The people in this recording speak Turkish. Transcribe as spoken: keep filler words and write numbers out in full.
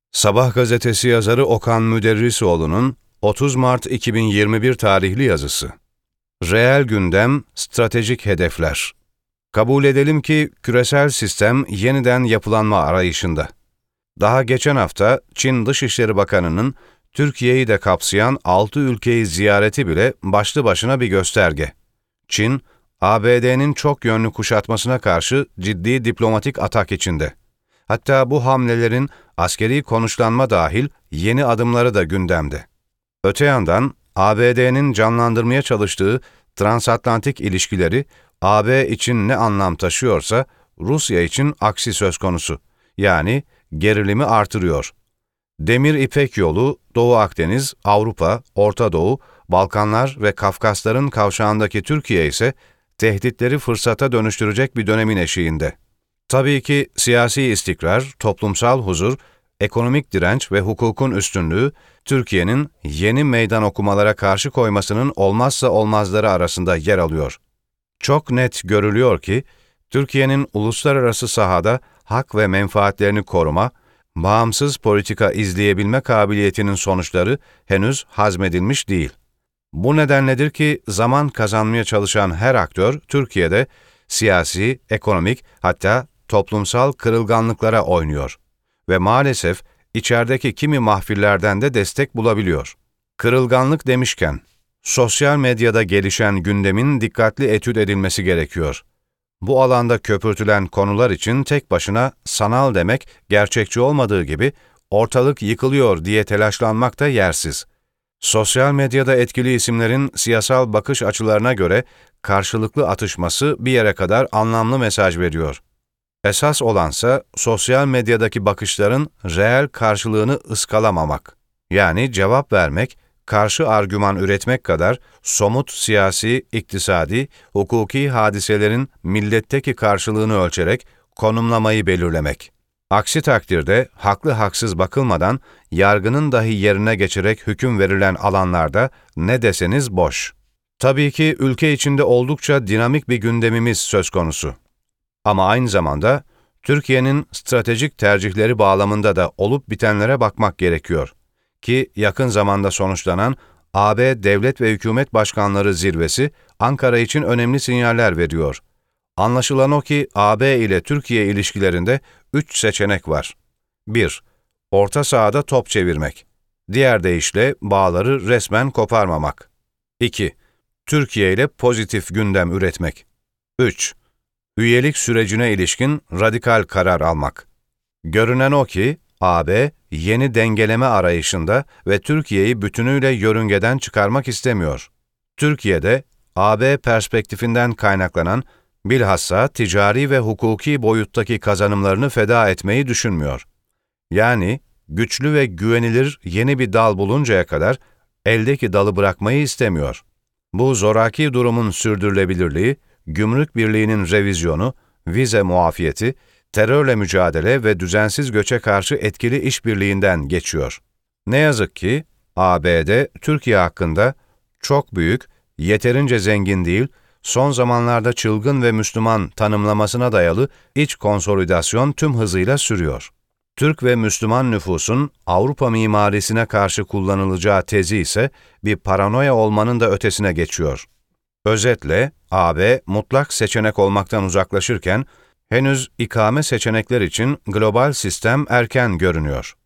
Sabah gazetesi yazarı Okan Müderrisoğlu'nun otuz Mart iki bin yirmi bir tarihli yazısı. Reel gündem, stratejik hedefler. Kabul edelim ki küresel sistem yeniden yapılanma arayışında. Daha geçen hafta Çin Dışişleri Bakanı'nın Türkiye'yi de kapsayan altı ülkeyi ziyareti bile başlı başına bir gösterge. Çin, A B D'nin çok yönlü kuşatmasına karşı ciddi diplomatik atak içinde. Hatta bu hamlelerin askeri konuşlanma dahil yeni adımları da gündemde. Öte yandan A B D'nin canlandırmaya çalıştığı transatlantik ilişkileri A B için ne anlam taşıyorsa Rusya için aksi söz konusu. Yani gerilimi artırıyor. Demir İpek Yolu, Doğu Akdeniz, Avrupa, Orta Doğu, Balkanlar ve Kafkasların kavşağındaki Türkiye ise tehditleri fırsata dönüştürecek bir dönemin eşiğinde. Tabii ki siyasi istikrar, toplumsal huzur, ekonomik direnç ve hukukun üstünlüğü, Türkiye'nin yeni meydan okumalara karşı koymasının olmazsa olmazları arasında yer alıyor. Çok net görülüyor ki, Türkiye'nin uluslararası sahada hak ve menfaatlerini koruma, bağımsız politika izleyebilme kabiliyetinin sonuçları henüz hazmedilmiş değil. Bu nedenledir ki zaman kazanmaya çalışan her aktör Türkiye'de siyasi, ekonomik hatta toplumsal kırılganlıklara oynuyor ve maalesef içerideki kimi mahfillerden de destek bulabiliyor. Kırılganlık demişken, sosyal medyada gelişen gündemin dikkatli etüt edilmesi gerekiyor. Bu alanda köpürtülen konular için tek başına sanal demek gerçekçi olmadığı gibi ortalık yıkılıyor diye telaşlanmak da yersiz. Sosyal medyada etkili isimlerin siyasal bakış açılarına göre karşılıklı atışması bir yere kadar anlamlı mesaj veriyor. Esas olansa sosyal medyadaki bakışların reel karşılığını ıskalamamak. Yani cevap vermek, karşı argüman üretmek kadar somut siyasi, iktisadi, hukuki hadiselerin milletteki karşılığını ölçerek konumlamayı belirlemek. Aksi takdirde haklı haksız bakılmadan yargının dahi yerine geçerek hüküm verilen alanlarda ne deseniz boş. Tabii ki ülke içinde oldukça dinamik bir gündemimiz söz konusu. Ama aynı zamanda Türkiye'nin stratejik tercihleri bağlamında da olup bitenlere bakmak gerekiyor. Ki yakın zamanda sonuçlanan A B Devlet ve Hükümet Başkanları Zirvesi Ankara için önemli sinyaller veriyor. Anlaşılan o ki A B ile Türkiye ilişkilerinde üç seçenek var. bir. Orta sahada top çevirmek. Diğer deyişle bağları resmen koparmamak. iki. Türkiye ile pozitif gündem üretmek. üç. Üyelik sürecine ilişkin radikal karar almak. Görünen o ki A B yeni dengeleme arayışında ve Türkiye'yi bütünüyle yörüngeden çıkarmak istemiyor. Türkiye'de A B perspektifinden kaynaklanan bilhassa ticari ve hukuki boyuttaki kazanımlarını feda etmeyi düşünmüyor. Yani güçlü ve güvenilir yeni bir dal buluncaya kadar eldeki dalı bırakmayı istemiyor. Bu zoraki durumun sürdürülebilirliği, gümrük birliğinin revizyonu, vize muafiyeti, terörle mücadele ve düzensiz göçe karşı etkili işbirliğinden geçiyor. Ne yazık ki A B D, Türkiye hakkında çok büyük, yeterince zengin değil, son zamanlarda çılgın ve Müslüman tanımlamasına dayalı iç konsolidasyon tüm hızıyla sürüyor. Türk ve Müslüman nüfusun Avrupa mimarisine karşı kullanılacağı tezi ise bir paranoya olmanın da ötesine geçiyor. Özetle, A B mutlak seçenek olmaktan uzaklaşırken, henüz ikame seçenekler için global sistem erken görünüyor.